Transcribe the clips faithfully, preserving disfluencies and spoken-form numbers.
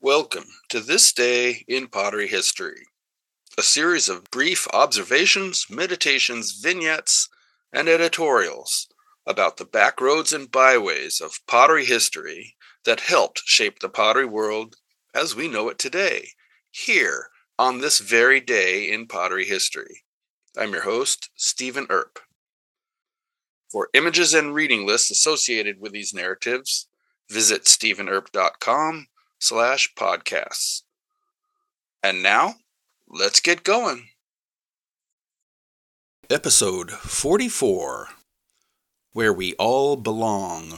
Welcome to This Day in Pottery History, a series of brief observations, meditations, vignettes, and editorials about the backroads and byways of pottery history that helped shape the pottery world as we know it today, here on this very day in pottery history. I'm your host, Stephen Earp. For images and reading lists associated with these narratives, visit stephen earp dot com slash podcasts. And now, let's get going. Episode forty-four, Where We All Belong.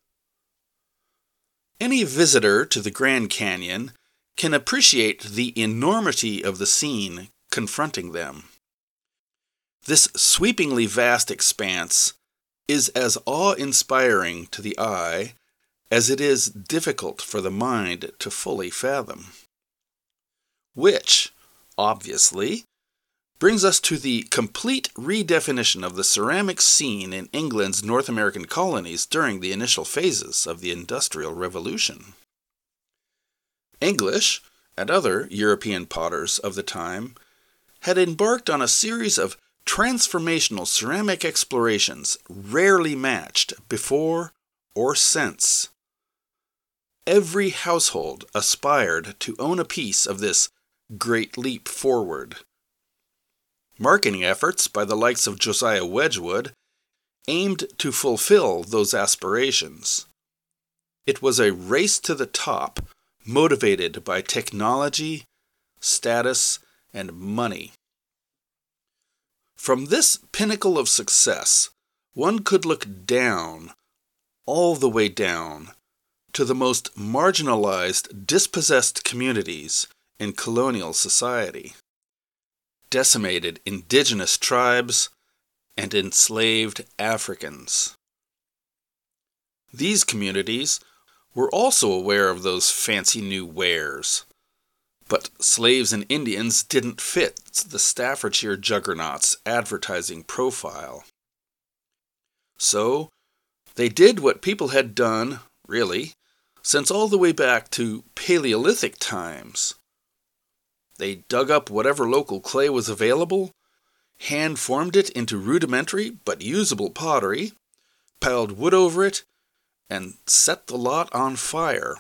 Any visitor to the Grand Canyon can appreciate the enormity of the scene confronting them. This sweepingly vast expanse is as awe-inspiring to the eye as it is difficult for the mind to fully fathom. Which, obviously, brings us to the complete redefinition of the ceramic scene in England's North American colonies during the initial phases of the Industrial Revolution. English and other European potters of the time had embarked on a series of transformational ceramic explorations rarely matched before or since. Every household aspired to own a piece of this great leap forward. Marketing efforts by the likes of Josiah Wedgwood aimed to fulfill those aspirations. It was a race to the top, motivated by technology, status, and money. From this pinnacle of success, one could look down, all the way down, to the most marginalized, dispossessed communities in colonial society. Decimated indigenous tribes and enslaved Africans. These communities were also aware of those fancy new wares, but slaves and Indians didn't fit the Staffordshire juggernaut's advertising profile. So, they did what people had done, really, since all the way back to Paleolithic times. They dug up whatever local clay was available, hand-formed it into rudimentary but usable pottery, piled wood over it, and set the lot on fire.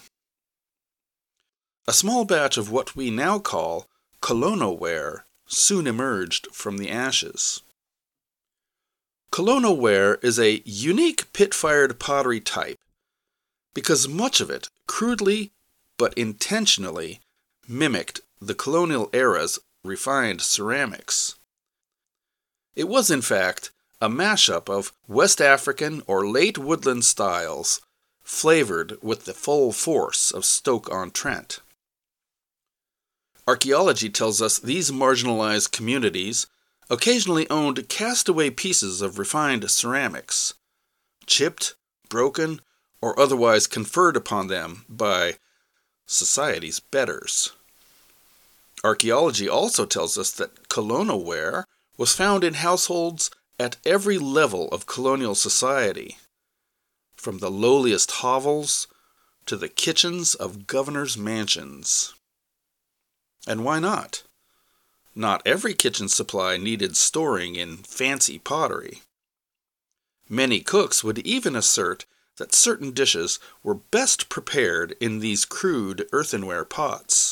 A small batch of what we now call colonoware soon emerged from the ashes. Colonoware is a unique pit-fired pottery type because much of it crudely but intentionally mimicked the colonial era's refined ceramics. It was, in fact, a mashup of West African or late woodland styles flavored with the full force of Stoke-on-Trent. Archaeology tells us these marginalized communities occasionally owned castaway pieces of refined ceramics, chipped, broken, or otherwise conferred upon them by society's betters. Archaeology also tells us that colonoware was found in households at every level of colonial society, from the lowliest hovels to the kitchens of governors' mansions. And why not? Not every kitchen supply needed storing in fancy pottery. Many cooks would even assert that certain dishes were best prepared in these crude earthenware pots.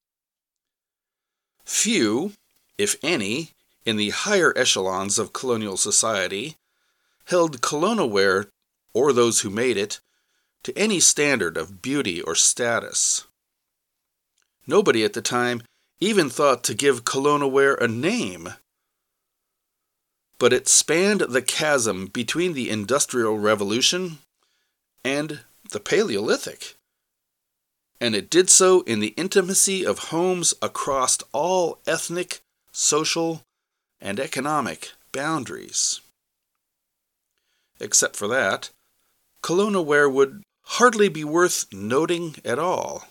Few, if any, in the higher echelons of colonial society held colonoware, or those who made it, to any standard of beauty or status. Nobody at the time even thought to give colonoware a name. But it spanned the chasm between the Industrial Revolution and the Paleolithic. And it did so in the intimacy of homes across all ethnic, social, and economic boundaries. Except for that, colonoware would hardly be worth noting at all.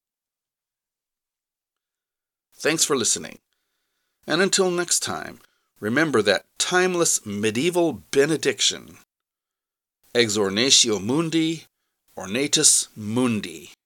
Thanks for listening. And until next time, remember that timeless medieval benediction, Exornatio Mundi, Ornatus Mundi.